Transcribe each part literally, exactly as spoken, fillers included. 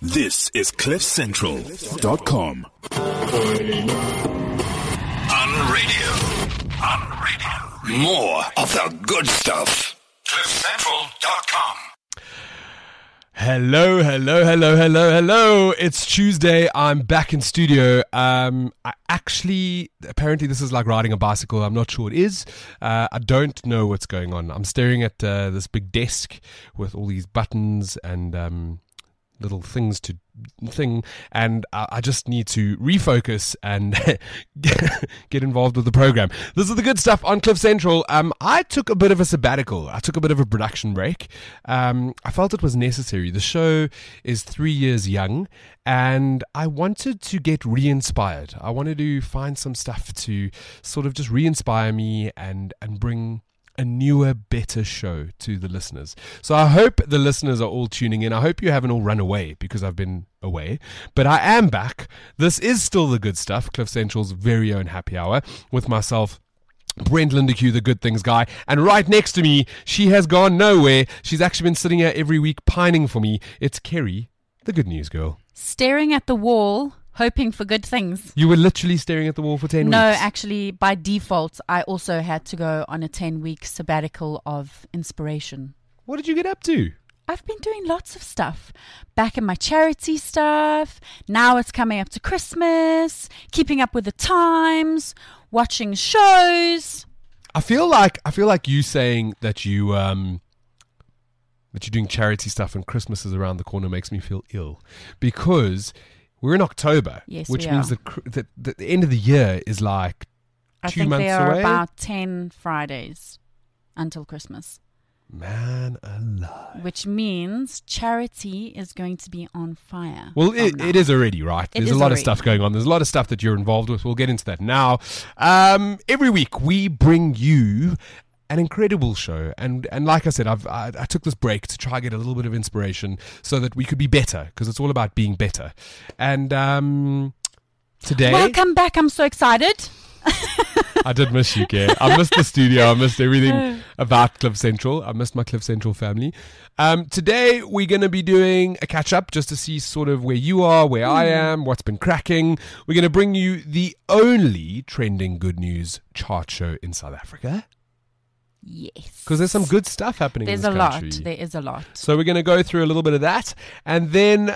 This is cliff central dot com. On radio. On radio. More of the good stuff. cliff central dot com. Hello, hello, hello, hello, hello. It's Tuesday. I'm back in studio. Um, I actually, apparently this is like riding a bicycle. I'm not sure it is. Uh, I don't know what's going on. I'm staring at uh, this big desk with all these buttons and um, little things to thing, and I, I just need to refocus and get involved with the program. This is the good stuff on Cliff Central. Um, I took a bit of a sabbatical. I took a bit of a production break. Um, I felt it was necessary. The show is three years young, and I wanted to get re-inspired. I wanted to find some stuff to sort of just re-inspire me and and bring a newer, better show to the listeners. So I hope the listeners are all tuning in. I hope you haven't all run away because I've been away. But I am back. This is still the good stuff, Cliff Central's very own happy hour, with myself, Brent Lindeque, the good things guy. And right next to me, she has gone nowhere. She's actually been sitting here every week pining for me. It's Kerry, the good news girl. Staring at the wall, hoping for good things. You were literally staring at the wall for ten no, weeks. No, actually, by default, I also had to go on a ten-week sabbatical of inspiration. What did you get up to? I've been doing lots of stuff. Back in my charity stuff. Now it's coming up to Christmas. Keeping up with the times. Watching shows. I feel like I feel like you saying that you um that you're doing charity stuff and Christmas is around the corner makes me feel ill, because we're in October, yes, which we means are. that, that the end of the year is like I two think months there are away. about ten Fridays until Christmas. Man alive. Which means charity is going to be on fire. Well, it, it is already, right? It There's is a lot already. of stuff going on. There's a lot of stuff that you're involved with. We'll get into that now. Um, every week we bring you an incredible show, and and like I said, I've I, I took this break to try and get a little bit of inspiration so that we could be better, because it's all about being better. And um, today, welcome back. I'm so excited. I did miss you, Kay. I missed the studio. I missed everything about Cliff Central. I missed my Cliff Central family. Um, today, we're going to be doing a catch-up just to see sort of where you are, where mm. I am, what's been cracking. We're going to bring you the only trending good news chart show in South Africa. Yes. Because there's some good stuff happening there's in this a country. lot. There is a lot. So we're going to go through a little bit of that. And then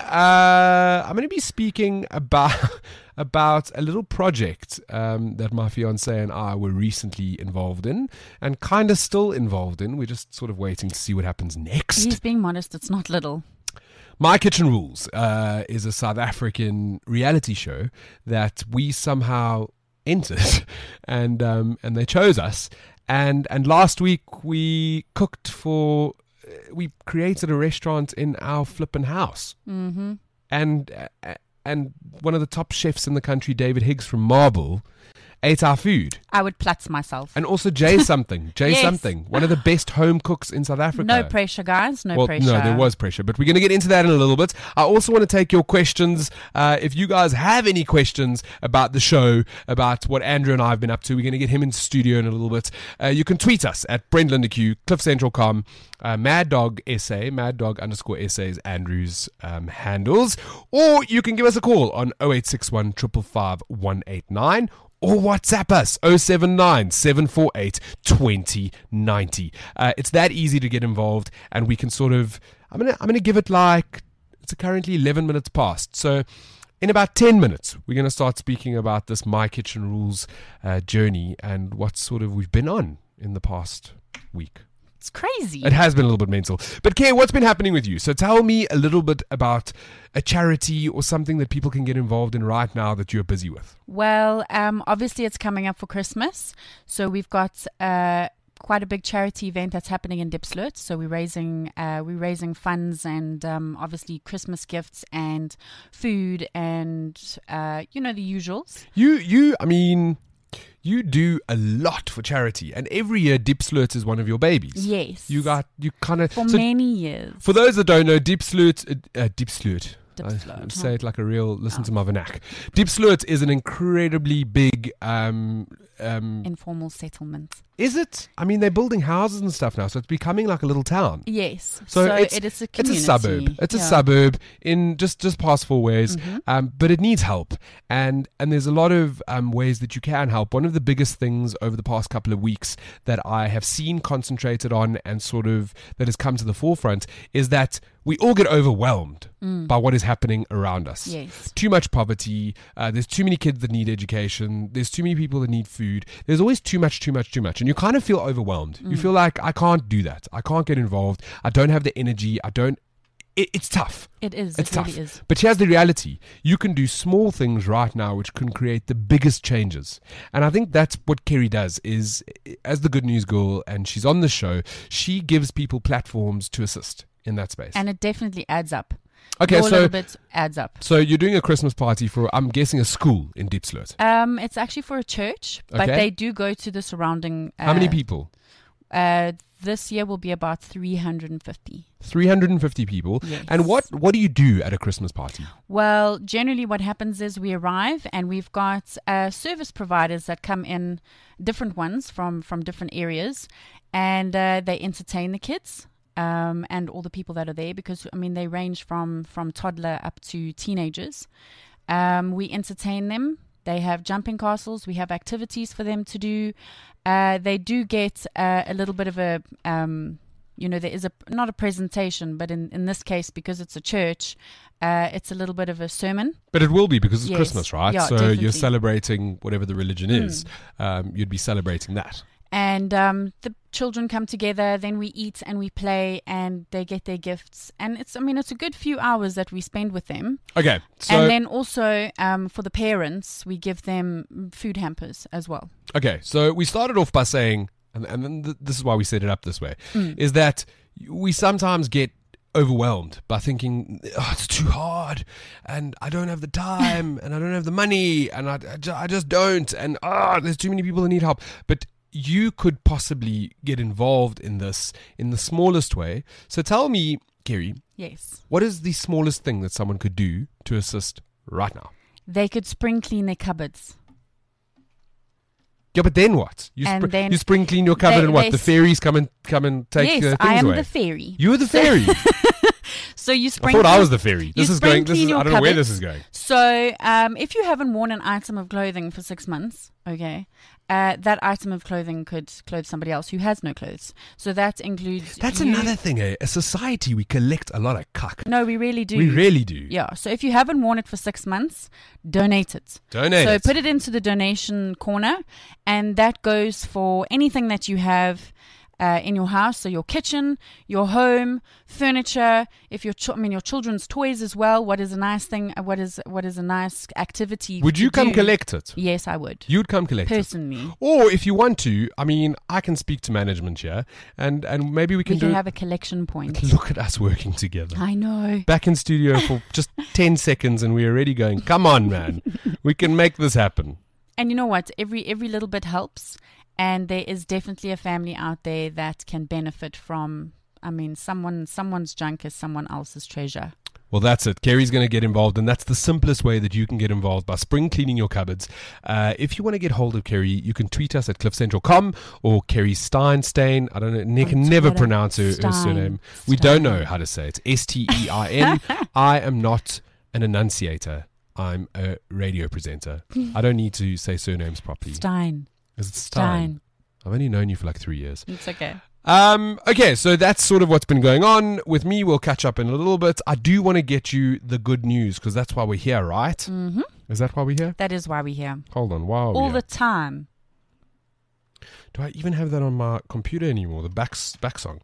uh, I'm going to be speaking about about a little project um, that my fiance and I were recently involved in, and kind of still involved in. We're just sort of waiting to see what happens next. He's being modest. It's not little. My Kitchen Rules uh, is a South African reality show that we somehow entered, and um, and they chose us. And and last week we cooked for, we created a restaurant in our flippin' house. Mm-hmm. And uh, and one of the top chefs in the country, David Higgs from Marble, ate our food. I would platz myself. And also Jay something, Jay Yes. something, one of the best home cooks in South Africa. No pressure, guys. No well, pressure. No, there was pressure, but we're going to get into that in a little bit. I also want to take your questions. Uh, if you guys have any questions about the show, about what Andrew and I have been up to, we're going to get him in studio in a little bit. Uh, you can tweet us at Brent Lindeque, cliff central dot com, uh, Mad Dog S A, Mad Dog underscore S A is Andrew's um, handles, or you can give us a call on oh eight six one, five five five, one eight nine. Or WhatsApp us, oh seven nine, seven four eight, two oh nine oh. Uh, it's that easy to get involved, and we can sort of, I'm going to I'm gonna give it like, it's currently eleven minutes past. So in about ten minutes, we're going to start speaking about this My Kitchen Rules uh, journey and what sort of we've been on in the past week. It's crazy. It has been a little bit mental. But Kay, what's been happening with you? So tell me a little bit about a charity or something that people can get involved in right now that you're busy with. Well, um, obviously it's coming up for Christmas. So we've got uh, quite a big charity event that's happening in Diepsloot. So we're raising uh, we're raising funds and um, obviously Christmas gifts and food and, uh, you know, the usuals. You, you, I mean... You do a lot for charity, and every year Diepsloot is one of your babies. Yes. You got, you kind of... For so many years. For those that don't know, Diepsloot, uh, uh, Diepsloot, Diepsloot, I huh? say it like a real, listen Oh. to my vernac. Diepsloot is an incredibly big big um, um, Informal settlement. is it? I mean, they're building houses and stuff now, so it's becoming like a little town. Yes. So, So, it's, it is a it's community. a suburb. It's a Yeah. suburb in just, just past four ways, Mhm. um, but it needs help. And and there's a lot of um, ways that you can help. One of the biggest things over the past couple of weeks that I have seen concentrated on and sort of that has come to the forefront is that we all get overwhelmed by what is happening around us. Yes. Too much poverty. Uh, there's too many kids that need education. There's too many people that need food. There's always too much, too much, too much. And you kind of feel overwhelmed. You feel like, I can't do that. I can't get involved. I don't have the energy. I don't. It, it's tough. It is. It's it tough. really is. But here's the reality. You can do small things right now which can create the biggest changes. And I think that's what Kerry does is, as the Good News Girl, and she's on the show, she gives people platforms to assist in that space. And it definitely adds up. Okay, Your so little bit adds up. so you're doing a Christmas party for, I'm guessing, a school in Diepsloot. Um, it's actually for a church, but Okay. they do go to the surrounding. Uh, How many people? Uh, this year will be about three hundred fifty. three hundred fifty people. Yes. And what, what do you do at a Christmas party? Well, generally what happens is we arrive and we've got uh, service providers that come in, different ones from, from different areas, and uh, they entertain the kids. Um, and all the people that are there, because I mean they range from from toddler up to teenagers. Um, we entertain them. They have jumping castles. We have activities for them to do. Uh, they do get uh, a little bit of a, um, you know, there is a not a presentation, but in, in this case, because it's a church, uh, it's a little bit of a sermon. But it will be because it's Yes. Christmas, right? Yeah, so definitely. you're celebrating whatever the religion is. Um, you'd be celebrating that. And um, the children come together, then we eat and we play, and they get their gifts. And it's, I mean, it's a good few hours that we spend with them. Okay. So, and then also um, for the parents, we give them food hampers as well. okay. So we started off by saying, and, and then th- this is why we set it up this way, Mm. is that we sometimes get overwhelmed by thinking, oh, it's too hard and I don't have the time and I don't have the money and I, I, ju- I just don't. And oh, there's too many people that need help. But you could possibly get involved in this in the smallest way. So tell me, Kerry, Yes. what is the smallest thing that someone could do to assist right now? They could spring clean their cupboards. Yeah, but then what? You, And spr- then you spring clean your cupboard they- and what? they The s- fairies come and come and take yes, the things I am away. the fairy. You're the fairy. So you I spring thought I clean- was the fairy. This you is spring going. This clean is. your I don't know where cupboards. this is going. So, um, if you haven't worn an item of clothing for six months, okay, uh, that item of clothing could clothe somebody else who has no clothes. So that includes. That's you- another thing. Eh? A society, we collect a lot of cuck. No, we really do. We really do. Yeah. So if you haven't worn it for six months, donate it. Donate so it. put it into the donation corner, and that goes for anything that you have. Uh, in your house, so your kitchen, your home, furniture. If your, ch- I mean, your children's toys as well. What is a nice thing? uh, What is what is a nice activity? Would to you come do? collect it? Yes, I would. You'd come collect it. Personally, Or if you want to, I mean, I can speak to management here, and and maybe we can we do. can have a collection point. Look at us working together. I know. Back in studio for just ten seconds, and we're already going. Come on, man, we can make this happen. And you know what? Every every little bit helps. And there is definitely a family out there that can benefit from. I mean, someone someone's junk is someone else's treasure. Well, that's it. Kerry's going to get involved, and that's the simplest way that you can get involved, by spring cleaning your cupboards. Uh, if you want to get hold of Kerry, you can tweet us at cliff central dot com or Kerry Steinstein. I don't know. Nick On can never Twitter. pronounce her, her Stein. surname. We don't know how to say it. S T E I N. I am not an enunciator. I'm a radio presenter. I don't need to say surnames properly. Stein. Is it Stein? Stein. I've only known you for like three years. It's okay. Um, okay, so that's sort of what's been going on with me. We'll catch up in a little bit. I do want to get you the good news because that's why we're here, right? Mm-hmm. Is that why we're here? That is why we're here. Hold on, why are we All here? the time. Do I even have that on my computer anymore? The back back song.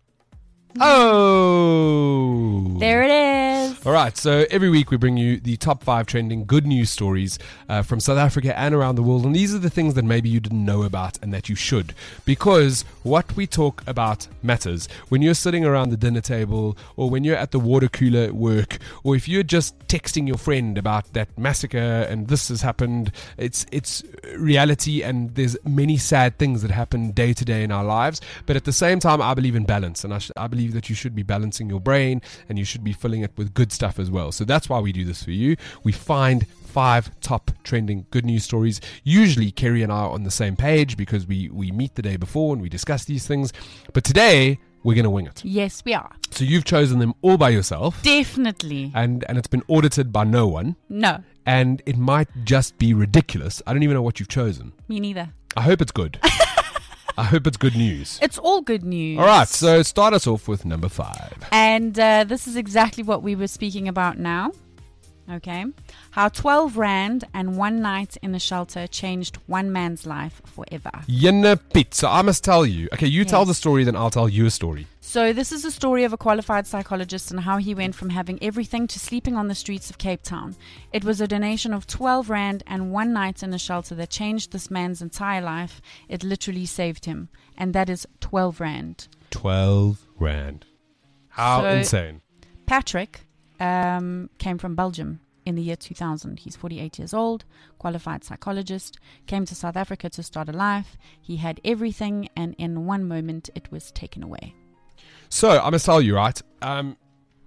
Oh, There it is. All right, so every week we bring you the top five trending good news stories uh, from South Africa and around the world. And these are the things that maybe you didn't know about and that you should. Because what we talk about matters. When you're sitting around the dinner table, or when you're at the water cooler at work, or if you're just texting your friend about that massacre and this has happened, it's, it's reality, and there's many sad things that happen day to day in our lives. But at the same time, I believe in balance, and I, sh- I believe that you should be balancing your brain and you should be filling it with good stuff as well. So that's why we do this for you. We find five top trending good news stories. Usually Kerry and I are on the same page because we, we meet the day before and we discuss these things. But today we're going to wing it. Yes, we are. So you've chosen them all by yourself. Definitely. And, and it's been audited by no one. No, And it might just be ridiculous. I don't even know what you've chosen. me neither. I hope it's good. I hope it's good news. It's all good news. All right, so start us off with number five. And uh, this is exactly what we were speaking about now. Okay. How twelve rand and one night in a shelter changed one man's life forever. Yinna Piet. So I must tell you. Okay, you tell Yes. the story, then I'll tell you a story. So this is a story of a qualified psychologist and how he went from having everything to sleeping on the streets of Cape Town. It was a donation of twelve rand and one night in a shelter that changed this man's entire life. It literally saved him. And that is twelve rand. twelve rand. How So- insane. Patrick um, came from Belgium in the year two thousand. He's forty-eight years old, qualified psychologist, came to South Africa to start a life. He had everything, and in one moment, it was taken away. So I must tell you, right? Um,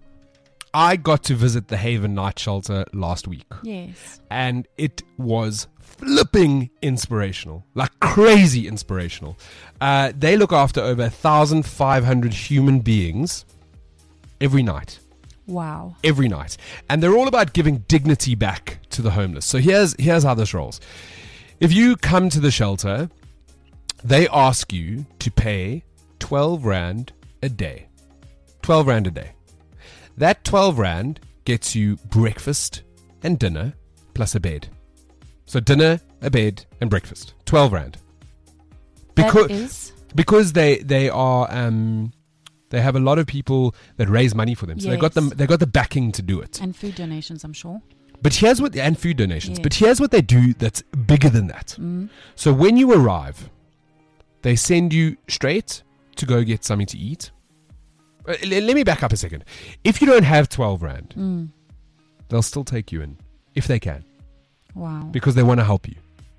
I got to visit the Haven Night Shelter last week. Yes. And it was flipping inspirational, like crazy inspirational. Uh, they look after over one thousand five hundred human beings every night. Wow. Every night. And they're all about giving dignity back to the homeless. So here's here's how this rolls. If you come to the shelter, they ask you to pay twelve rand a day. twelve rand a day. That twelve rand gets you breakfast and dinner plus a bed. So dinner, a bed, and breakfast. twelve rand. Because that is... because they they are um they have a lot of people that raise money for them. So they got them Yes. they got the backing to do it. And food donations, I'm sure. But here's what and food donations. Yes. But here's what they do that's bigger than that. Mm. So when you arrive, they send you straight to go get something to eat. Uh, l- let me back up a second. If you don't have twelve rand, Mm. they'll still take you in if they can Wow. because they want to help you.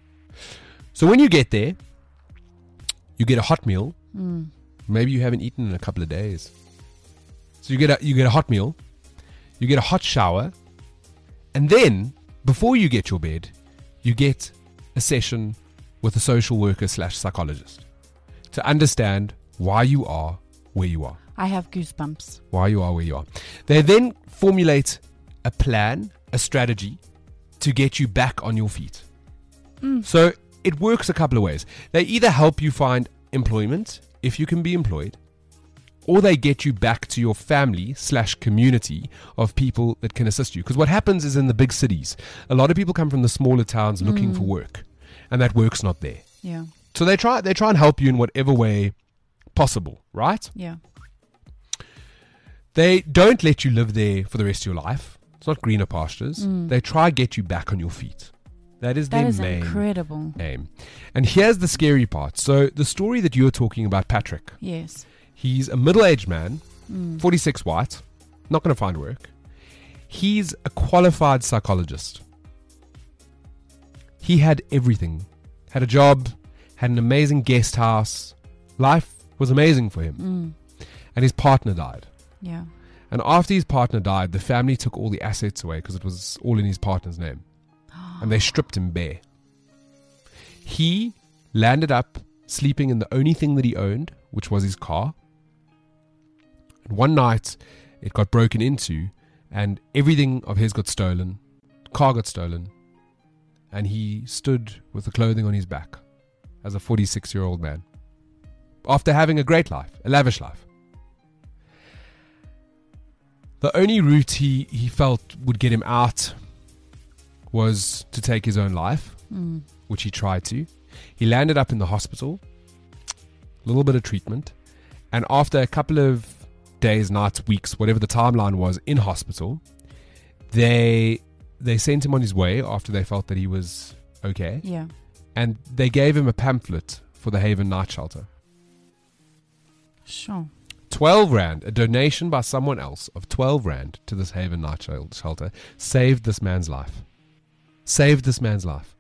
So when you get there, you get a hot meal. Mm. Maybe you haven't eaten in a couple of days. So you get a you get a hot meal, you get a hot shower, and then before you get your bed, you get a session with a social worker slash psychologist to understand why you are where you are. I have goosebumps. Why you are where you are. They then formulate a plan, a strategy to get you back on your feet. Mm. So it works a couple of ways. They either help you find employment if you can be employed, or they get you back to your family slash community of people that can assist you. Because what happens is in the big cities, a lot of people come from the smaller towns looking Mm. for work, and that work's not there. Yeah. So they try they try and help you in whatever way possible, right? Yeah. They don't let you live there for the rest of your life. It's not greener pastures. Mm. They try get you back on your feet. That is That their is main incredible. aim. And here's the scary part. So the story that you were talking about, Patrick, Yes. he's a middle-aged man, Mm. forty-six white, not going to find work. He's a qualified psychologist. He had everything. Had a job, had an amazing guest house. Life was amazing for him. Mm. And his partner died. Yeah. And after his partner died, the family took all the assets away because it was all in his partner's name. And they stripped him bare. He landed up sleeping in the only thing that he owned, which was his car. And one night, it got broken into, and everything of his got stolen. Car got stolen. And he stood with the clothing on his back as a forty-six-year-old man. After having a great life, a lavish life. The only route he, he felt would get him out was to take his own life, Mm. which he tried to. He landed up in the hospital, a little bit of treatment, and after a couple of days, nights, weeks, whatever the timeline was in hospital, they they sent him on his way after they felt that he was okay, Yeah. and they gave him a pamphlet for the Haven Night Shelter. Sure. twelve rand, a donation by someone else of twelve rand to this Haven Night Shel- Shelter saved this man's life. Saved this man's life.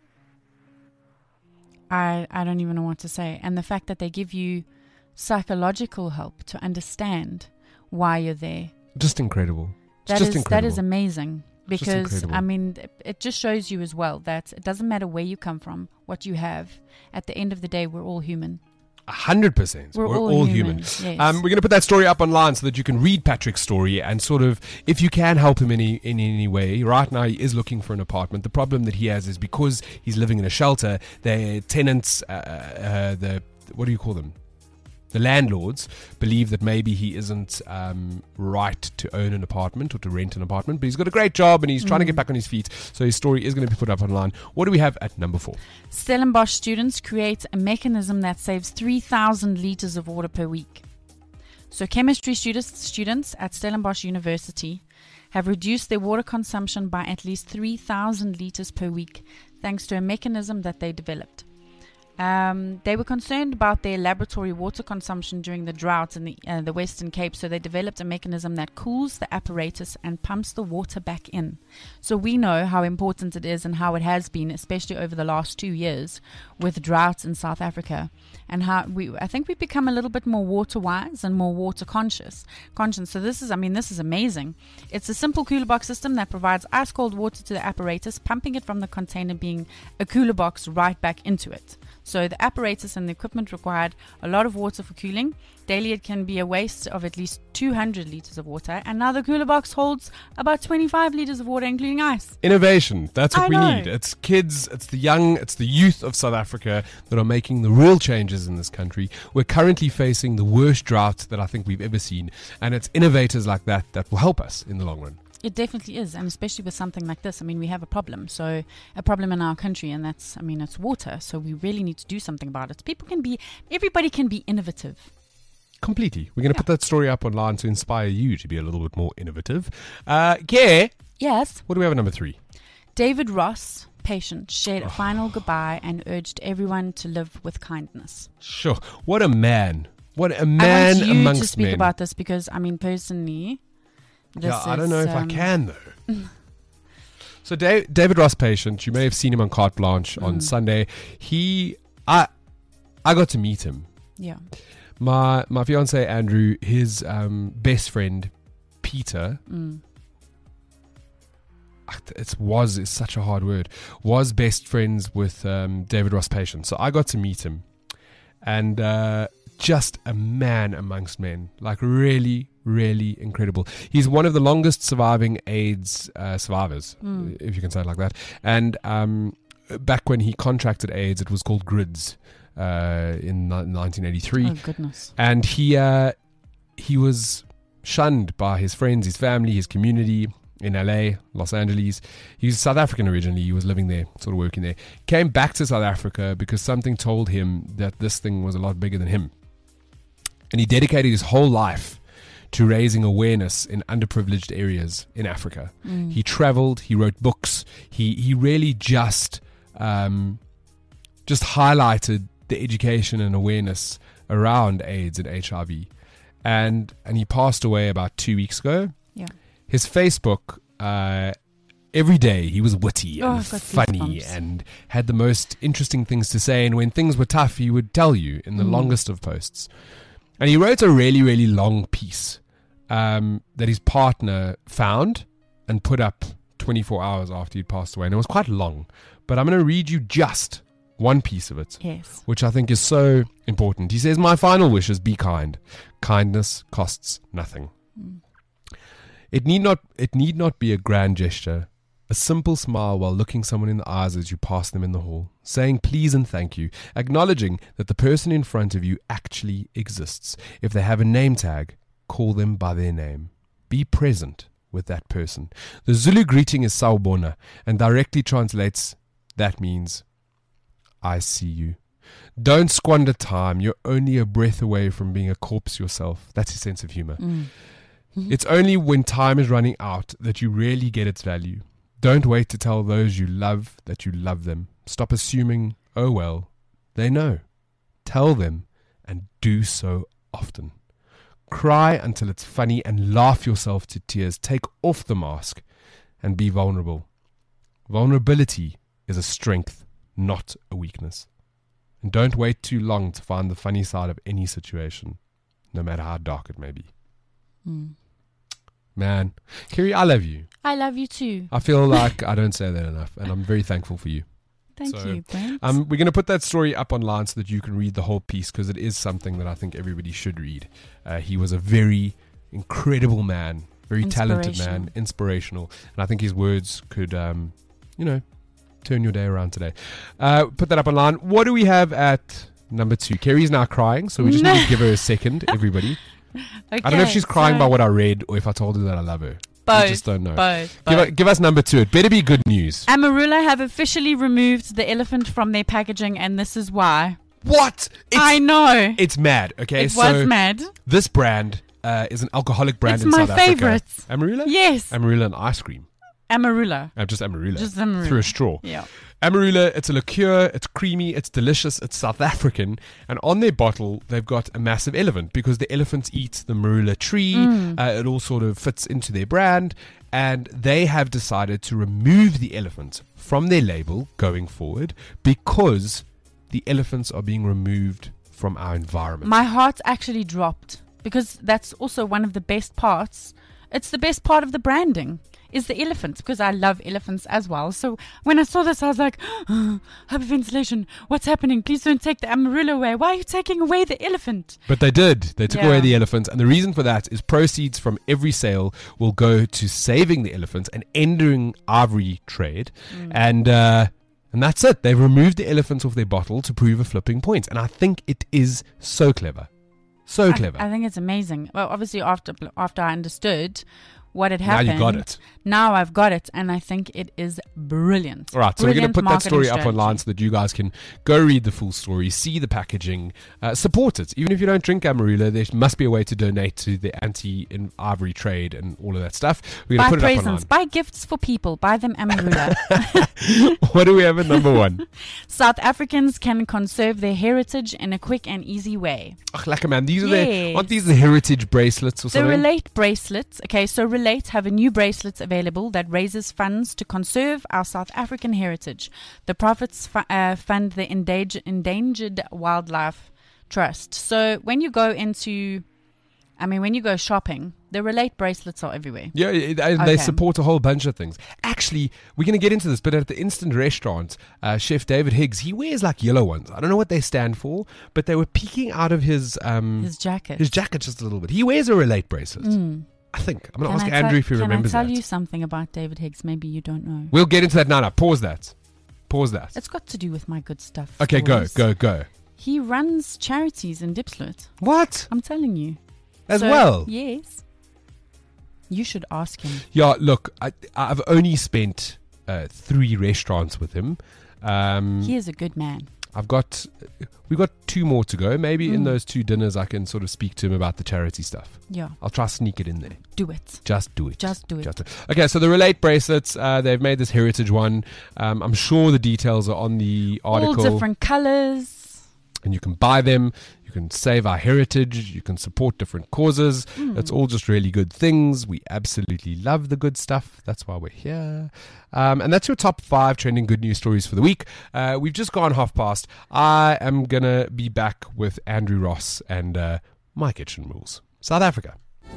I, I don't even know what to say. And the fact that they give you psychological help to understand why you're there. Just incredible. That just is that incredible. is amazing. Just Because, incredible. I mean, it just shows you as well that it doesn't matter where you come from, what you have. At the end of the day, we're all human. A hundred percent. We're We're all all human, human. yes. Um, we're going to put that story up online so that you can read Patrick's story and sort of, if you can help him in any, in any way. Right now, he is looking for an apartment. The problem that he has is because he's living in a shelter, their tenants, uh, uh, the what do you call them? The landlords believe that maybe he isn't um, right to own an apartment or to rent an apartment, but he's got a great job and he's trying to get back on his feet. So his story is going to be put up online. What do we have at number four? Stellenbosch students create a mechanism that saves three thousand litres of water per week. So chemistry students, students at Stellenbosch University have reduced their water consumption by at least three thousand litres per week thanks to a mechanism that they developed. Um, they were concerned about their laboratory water consumption during the drought in the, uh, the Western Cape, so they developed a mechanism that cools the apparatus and pumps the water back in. So we know how important it is and how it has been, especially over the last two years with droughts in South Africa, and how we, I think we've become a little bit more water wise and more water conscious. Conscious. So this is, I mean, this is amazing. It's a simple cooler box system that provides ice cold water to the apparatus, pumping it from the container being a cooler box right back into it. So the apparatus and the equipment required a lot of water for cooling. Daily it can be a waste of at least two hundred litres of water. And now the cooler box holds about twenty-five litres of water, including ice. Innovation. That's what I we know. need. It's kids, it's the young, it's the youth of South Africa that are making the real changes in this country. We're currently facing the worst drought that I think we've ever seen. And it's innovators like that that will help us in the long run. It definitely is, and especially with something like this. I mean, we have a problem. So a problem in our country, and that's, I mean, it's water. So we really need to do something about it. People can be, everybody can be innovative. Completely. We're going to Yeah. put that story up online to inspire you to be a little bit more innovative. Uh, yeah. Yes. What do we have at number three? David Ross, patient, shared a final goodbye and urged everyone to live with kindness. Sure. What a man. What a I man want you amongst to speak men. about this because, I mean, personally, this yeah, I don't is, know if I um, can, though. So Da- David Ross Patient, you may have seen him on Carte Blanche on Mm. Sunday. He, I, I got to meet him. Yeah. My my fiance Andrew, his um, best friend Peter. Mm. It was it's such a hard word. Was best friends with um, David Ross Patient, so I got to meet him, and uh, just a man amongst men, like really, really incredible. He's one of the longest surviving AIDS uh, survivors, Mm. if you can say it like that. And um, back when he contracted AIDS, it was called GRIDS uh, in ni- nineteen eighty-three. Oh, goodness. And he uh, he was shunned by his friends, his family, his community in L A, Los Angeles. He's South African originally. He was living there, sort of working there. Came back to South Africa because something told him that this thing was a lot bigger than him. And he dedicated his whole life to raising awareness in underprivileged areas in Africa. Mm. He traveled, he wrote books. He he really just um, just highlighted the education and awareness around AIDS and H I V. And and he passed away about two weeks ago. Yeah. His Facebook, uh, every day he was witty Oh, and I've got funny goosebumps. and had the most interesting things to say. And when things were tough, he would tell you in the Mm. longest of posts. And he wrote a really, really long piece um, that his partner found and put up twenty-four hours after he'd passed away. And it was quite long. But I'm going to read you just one piece of it, Yes. which I think is so important. He says, "My final wish is be kind. Kindness costs nothing. Mm. It need not it need not be a grand gesture. A simple smile while looking someone in the eyes as you pass them in the hall, saying please and thank you, acknowledging that the person in front of you actually exists. If they have a name tag, call them by their name. Be present with that person." The Zulu greeting is Sawubona and directly translates, that means, I see you. Don't squander time. You're only a breath away from being a corpse yourself. That's his sense of humor. Mm. It's only when time is running out that you really get its value. Don't wait to tell those you love that you love them. Stop assuming, oh well, they know. Tell them, and do so often. Cry until it's funny and laugh yourself to tears. Take off the mask and be vulnerable. Vulnerability is a strength, not a weakness. And don't wait too long to find the funny side of any situation, no matter how dark it may be. Mm. Man, Kerry, I love you. I love you too. I feel like I don't say that enough, and I'm very thankful for you. Thank So, you, Brent. Um, we're going to put that story up online so that you can read the whole piece, because it is something that I think everybody should read. Uh, he was a very incredible man, very talented man, inspirational, and I think his words could, um, you know, turn your day around today. Uh, put that up online. What do we have at number two? Kerry's now crying, so we just need to give her a second, everybody. Okay, I don't know if she's crying so by what I read or if I told her that I love her. Both. I just don't know. Both. Give, both. u- give us number two. It better be good news. Amarula have officially removed the elephant from their packaging, and this is why. What? It's, I know. it's mad, okay? It so was mad. This brand uh, is an alcoholic brand It's in my South favourite. Africa. Amarula? Yes. Amarula and ice cream. Amarula. Uh, just Amarula. Just Amarula. Through a straw. Yeah. Amarula, it's a liqueur, it's creamy, it's delicious, it's South African, and on their bottle they've got a massive elephant because the elephants eat the marula tree. Mm. Uh, it all sort of fits into their brand, and they have decided to remove the elephant from their label going forward because the elephants are being removed from our environment. My heart actually dropped because that's also one of the best parts. It's the best part of the branding is the elephant, because I love elephants as well. So when I saw this, I was like, oh, hyperventilation, what's happening? Please don't take the Amarula away. Why are you taking away the elephant? But they did. They took Yeah. away the elephants. And the reason for that is proceeds from every sale will go to saving the elephants and ending ivory trade. Mm. And uh, and that's it. They've removed the elephants off their bottle to prove a flipping point. And I think it is so clever. So I, clever. I think it's amazing. Well, obviously, after after I understood what had Now happened. you got it. Now I've got it, and I think it is brilliant. All right, so we're going to Brilliant put that marketing story up strategy. online so that you guys can go read the full story, see the packaging, uh, support it. Even if you don't drink Amarula, there must be a way to donate to the anti-ivory trade and all of that stuff. We're going Buy to put it up presents, online. buy gifts for people, buy them Amarula. What do we have at number one? South Africans can conserve their heritage in a quick and easy way. Ach, lekker man. These are the, Yes. aren't these the heritage bracelets or The something? Relate bracelets. Okay, so Relate have a new bracelets available that raises funds to conserve our South African heritage. The profits fu- uh, fund the Endangered, Endangered Wildlife Trust. So when you go into, I mean, when you go shopping, the Relate bracelets are everywhere. Yeah, it- and they Okay. support a whole bunch of things. Actually, we're going to get into this, but at the Instant Restaurant, uh, Chef David Higgs, he wears like yellow ones. I don't know what they stand for, but they were peeking out of his um, His jacket. his jacket just a little bit. He wears a Relate bracelet. Mm. I think. I'm going Can to ask I tell- Andrew if he can remembers I tell that. you something about David Higgs? Maybe you don't know. We'll get into that now. Now, pause that. Pause that. It's got to do with my good stuff. Okay, go, stories. go, go. He runs charities in Diepsloot. What? I'm telling you. As So, well? Yes. You should ask him. Yeah, look, I, I've only spent uh, three restaurants with him. Um, He is a good man. I've got, we've got two more to go. Maybe in Mm. those two dinners I can sort of speak to him about the charity stuff. Yeah, I'll try to sneak it in there. do it. Just do it. Just do it. Just do it. Okay, so the Relate bracelets, uh, they've made this heritage one. Um, I'm sure the details are on the article. All different colors. And you can buy them. You can save our heritage. You can support different causes. Mm. It's all just really good things. We absolutely love the good stuff. That's why we're here. Um, and that's your top five trending good news stories for the week. Uh, we've just gone half past. I am going to be back with Andrew Ross and uh, My Kitchen Rules. South Africa.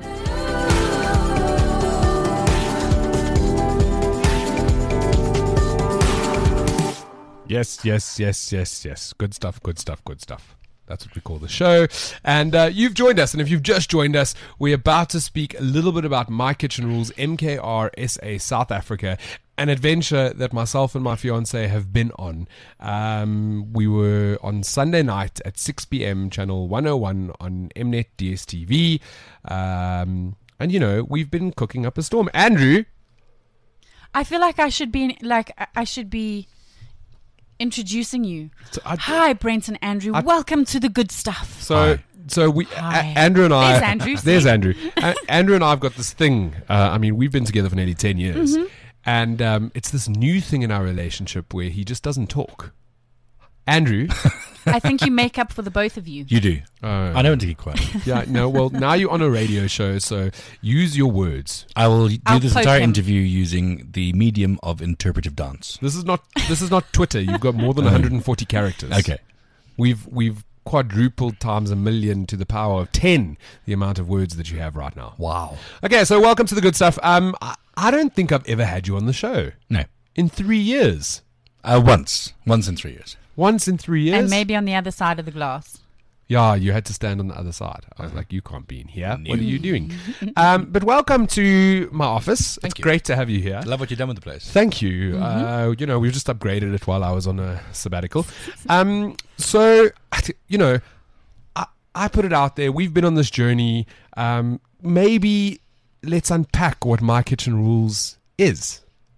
Yes, yes, yes, yes, yes. Good stuff, good stuff, good stuff. That's what we call the show. And uh, you've joined us. And if you've just joined us, we're about to speak a little bit about My Kitchen Rules, M K R S A South Africa, an adventure that myself and my fiance have been on. Um, we were on Sunday night at six p.m, channel one oh one on Mnet D S T V. Um, and, you know, we've been cooking up a storm. Andrew. I feel like I should be like I- I should be introducing you. So I- Hi, Brent and Andrew. I- Welcome to the good stuff. So, so we, a- Hi. Andrew and I. There's Andrew. There's Andrew. A- Andrew and I have got this thing. Uh, I mean, we've been together for nearly ten years, Mm-hmm. and um, it's this new thing in our relationship where he just doesn't talk. Andrew, I think you make up for the both of you. You do. uh, I know when to keep quiet. yeah, no. Well, now you're on a radio show, so use your words. I will do I'll this poke entire him. interview using the medium of interpretive dance. This is not. This is not Twitter. You've got more than one hundred forty characters. Okay. We've we've quadrupled times a million to the power of ten the amount of words that you have right now. Wow. Okay, so welcome to the good stuff. Um, I, I don't think I've ever had you on the show No. in three years. Uh, once. Once in three years. Once in three years. And maybe on the other side of the glass. Yeah, you had to stand on the other side. I was like, you can't be in here. What are you doing? um, but welcome to my office. Thank it's you. great to have you here. I love what you've done with the place. Thank you. Uh, you know, we've just upgraded it while I was on a sabbatical. Um, so, you know, I, I put it out there. We've been on this journey. Um, maybe let's unpack what My Kitchen Rules is.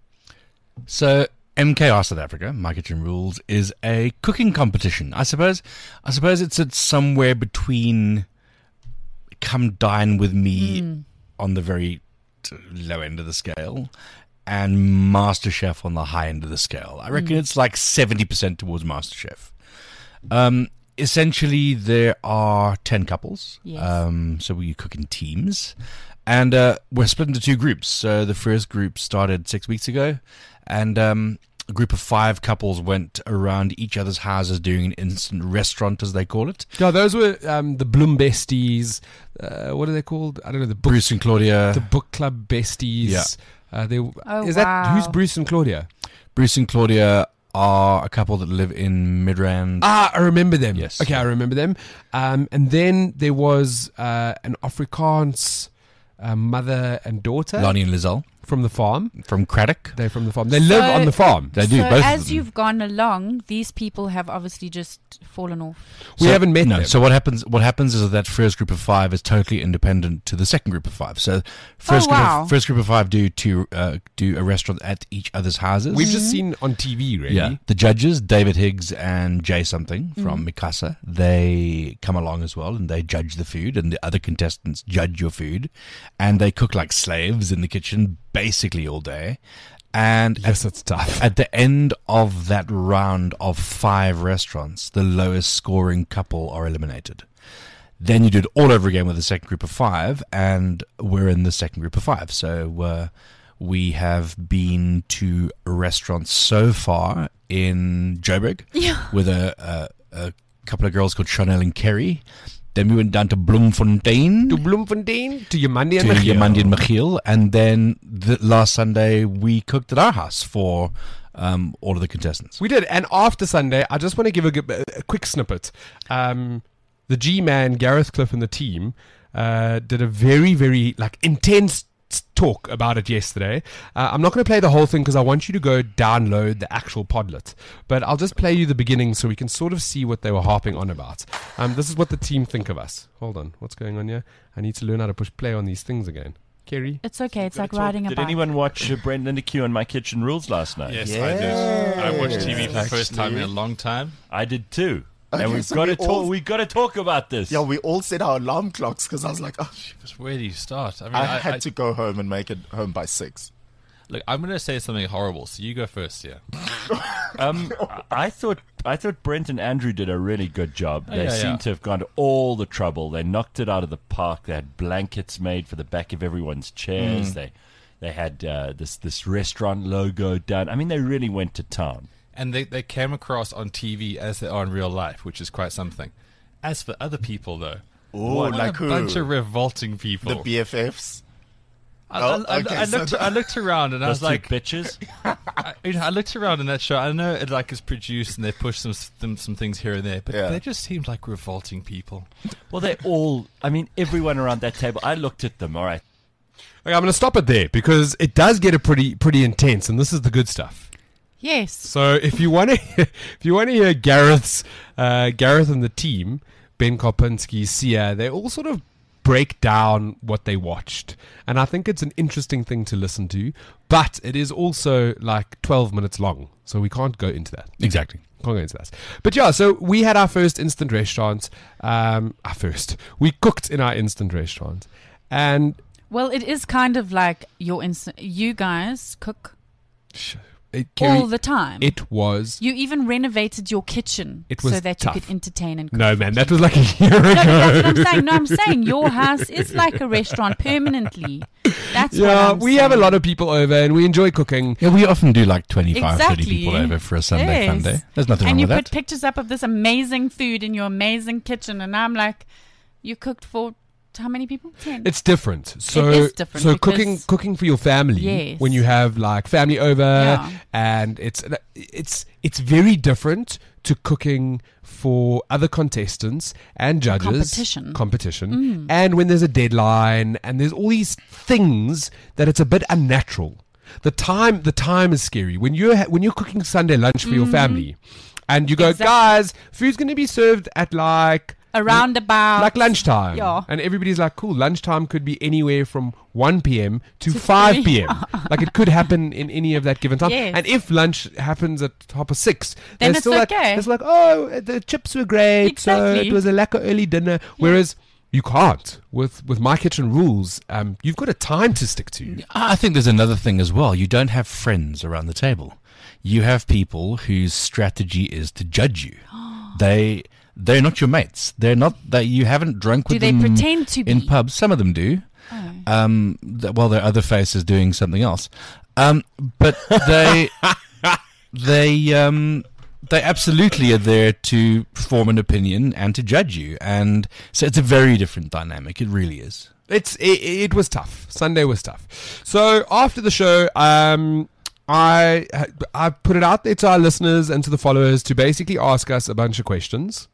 So, M K R South Africa, My Kitchen Rules, is a cooking competition. I suppose I suppose it's at somewhere between Come Dine With Me Mm. on the very t- low end of the scale and MasterChef on the high end of the scale. I reckon it's like seventy percent towards MasterChef. Um, essentially, there are ten couples. Yes. Um, so we cook in teams. And uh, we're split into two groups. So the first group started six weeks ago. And um, a group of five couples went around each other's houses doing an instant restaurant, as they call it. Yeah, those were um, the Bloom Besties. Uh, what are they called? I don't know. The book, Bruce and Claudia. the book club besties. Yeah. Uh, they, Oh, is that wow. who's Bruce and Claudia? Bruce and Claudia are a couple that live in Midrand. Ah, I remember them. Yes. Okay, I remember them. Um, and then there was uh, an Afrikaans uh, mother and daughter Lonnie and Lizelle from the farm. from Craddock. They're from the farm. They live So- on the farm. They do, So both of as them. you've gone along, these people have obviously just fallen off. We haven't met no. them. So what happens? What happens is that, that first group of five is totally independent to the second group of five. So first Oh, group wow. of, first group of five do to uh, do a restaurant at each other's houses. We've just seen on T V, really. Yeah, the judges, David Higgs and Jay something from Mikasa, they come along as well and they judge the food, and the other contestants judge your food, and they cook like slaves in the kitchen basically all day. And Yes, it's tough. at the end of that round of five restaurants, the lowest scoring couple are eliminated. Then you do it all over again with the second group of five, and we're in the second group of five. So uh, we have been to restaurants so far in Joburg Yeah. with a, a, a couple of girls called Chanel and Kerry. Then we went down to Bloemfontein To Bloemfontein, to Yamandi and to Michiel. Yamandi and Michiel, and then the last Sunday we cooked at our house for um, all of the contestants. We did. And after Sunday, I just want to give a, g- a quick snippet. Um, the G-Man, Gareth Cliff, and the team uh, did a very, very like intense t- talk about it yesterday. Uh, I'm not going to play the whole thing because I want you to go download the actual Podlet. But I'll just play you the beginning so we can sort of see what they were harping on about. Um, this is what the team think of us. Hold on. What's going on here? I need to learn how to push play on these things again. Kerry? It's okay. It's like Gotta talk- riding a Did bike. anyone watch uh, Brendan Q on My Kitchen Rules last night? Yes, I did. I watched T V for the first time in a Actually. long time. I did too. Okay, and we've so got we to talk. all- We got to talk about this. Yeah, we all set our alarm clocks because I was like, oh, Just where do you start? I mean, I, I, had I- to go home and make it home by six. look. I'm going to say something horrible, so you go first. Yeah. Um, I thought I thought Brent and Andrew did a really good job. Oh, They yeah, seem yeah. to have gone to all the trouble. They knocked it out of the park. They had blankets made for the back of everyone's chairs. They they had uh, this this restaurant logo done. I mean, they really went to town. And they they came across on T V as they are in real life, which is quite something. As for other people, though, Oh, what like a who? bunch of revolting people. The B F Fs. I, Oh, I, I, okay, I so looked the- I looked around and I Those was two like, bitches. I, you know, I looked around in that show. I know it like is produced and they push some some, some things here and there, but Yeah. they just seemed like revolting people. Well, they all. I mean, everyone around that table. I looked at them. All right. Okay, I'm going to stop it there because it does get a pretty pretty intense, and this is the good stuff. Yes. So if you want to, if you want to hear Gareth's, uh, Gareth and the team, Ben Kopinski, Sia, they all sort of break down what they watched, and I think it's an interesting thing to listen to. But it is also like twelve minutes long, so we can't go into that. Exactly. Can't go into that. But yeah, so we had our first instant restaurant. Um, our first, we cooked in our instant restaurant, and Well, it is kind of like your instant. You guys cook. it, Kerry, all the time. it was. You even renovated your kitchen It was so that tough. you could entertain and cook. No, man, that was like a year No, ago. but that's what I'm saying. No, I'm saying your house is like a restaurant permanently. That's what Yeah, I'm we saying. have a lot of people over and we enjoy cooking. Yeah, we often do like twenty-five, thirty Exactly. people over for a Sunday fun Yes. day. There's nothing And wrong you with put that. pictures up of this amazing food in your amazing kitchen, and I'm like, you cooked for how many people? Ten. It's different. So, is different so because- cooking, cooking for your family Yes. when you have like family over, Yeah. and it's it's it's very different to cooking for other contestants and judges. Competition. Competition, Mm. and when there's a deadline and there's all these things that it's a bit unnatural. The time, the time is scary when you're ha- when you're cooking Sunday lunch for your family, and you go, Exactly. guys, food's going to be served at like. Around about Like lunchtime. Yeah. And everybody's like, cool, lunchtime could be anywhere from one p.m. to, To five three. p.m. Like it could happen in any of that given time. Yes. And if lunch happens at half past six, Then they're it's still like, okay. it's like, oh, the chips were great. So Exactly. it was a lack of early dinner. Whereas you can't. With, with My Kitchen rules, um, you've got a time to stick to. I think there's another thing as well. You don't have friends around the table. You have people whose strategy is to judge you. They they're not your mates. They're not that you haven't drunk Do with they them pretend to in be? pubs. Some of them do. Oh. Um, th- while their other face is doing something else. Um, but they they um they absolutely are there to form an opinion and to judge you. And so it's a very different dynamic. It really is. It's it, it was tough. Sunday was tough. So after the show, um, I I put it out there to our listeners and to the followers to basically ask us a bunch of questions,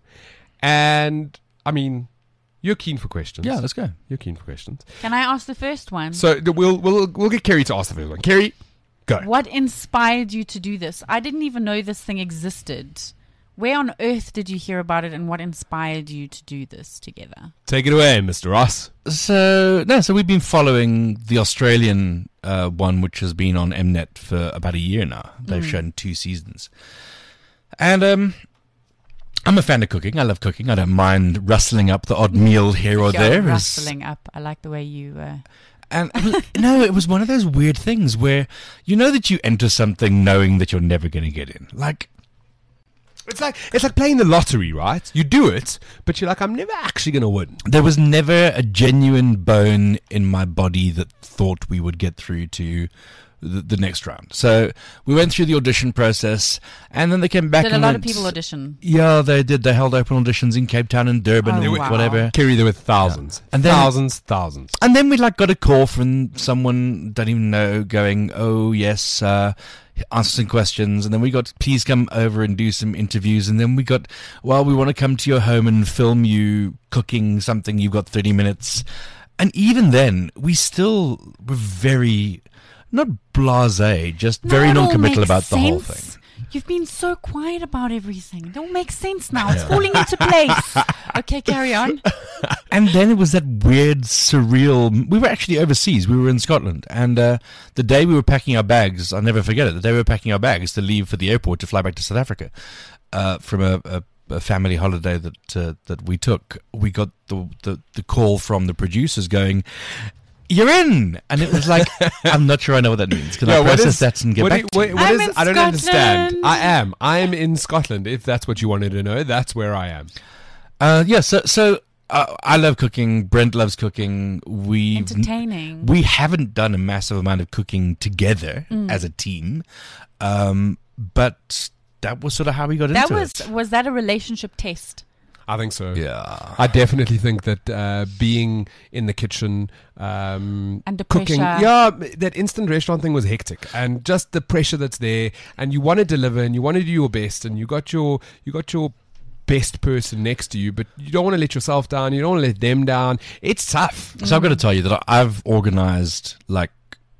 and I mean, you're keen for questions. Yeah, let's go. You're keen for questions. Can I ask the first one? So th- we'll we'll we'll get Kerry to ask the first one. Kerry, go. What inspired you to do this? I didn't even know this thing existed. Where on earth did you hear about it, and what inspired you to do this together? Take it away, Mister Ross. So no, so we've been following the Australian uh, one, which has been on Mnet for about a year now. They've shown two seasons, and um, I'm a fan of cooking. I love cooking. I don't mind rustling up the odd meal here or You're there. As- rustling up. I like the way you. Uh, And it was, no, it was one of those weird things where you know that you enter something knowing that you're never going to get in. Like, It's like it's like playing the lottery, right? You do it, but you're like, I'm never actually going to win. there was never a genuine bone in my body that thought we would get through to the, the next round. So we went through the audition process, and then they came back. did a and lot of went- people audition? Yeah, they did. They held open auditions in Cape Town and Durban Oh, and wow. whatever. Kerry, there were thousands, And then- thousands, thousands. And then we like got a call from someone don't even know, going, "Oh yes, uh, answer some questions." And then we got, "Please come over and do some interviews." And then we got, "Well, we want to come to your home and film you cooking something. You've got thirty minutes." And even then, we still were very not blasé, just very No, it all non-committal makes about the whole sense. thing. You've been so quiet about everything. It all makes sense now. It's falling into place. Okay, carry on. And then it was that weird, surreal. We were actually overseas. We were in Scotland, and uh, the day we were packing our bags, I'll never forget it. The day we were packing our bags to leave for the airport to fly back to South Africa uh, from a, a, a family holiday that uh, that we took, we got the, the the call from the producers going, "You're in," and it was like, I'm not sure I know what that means. Can I what process is- that and get what back i- to what- you? what I'm is- in I don't understand. Scotland. I am. I am in Scotland. If that's what you wanted to know, that's where I am. Uh, yeah, so so uh, I love cooking. Brent loves cooking. We Entertaining. We haven't done a massive amount of cooking together Mm. as a team, um, but that was sort of how we got That into was it. was that a relationship test? I think so. Yeah. I definitely think that uh, being in the kitchen, um, Under cooking, pressure. yeah, that instant restaurant thing was hectic, and just the pressure that's there, and you want to deliver, and you want to do your best, and you got your you got your best person next to you, but you don't want to let yourself down, you don't want to let them down. It's tough. So I've got to tell you that I've organized like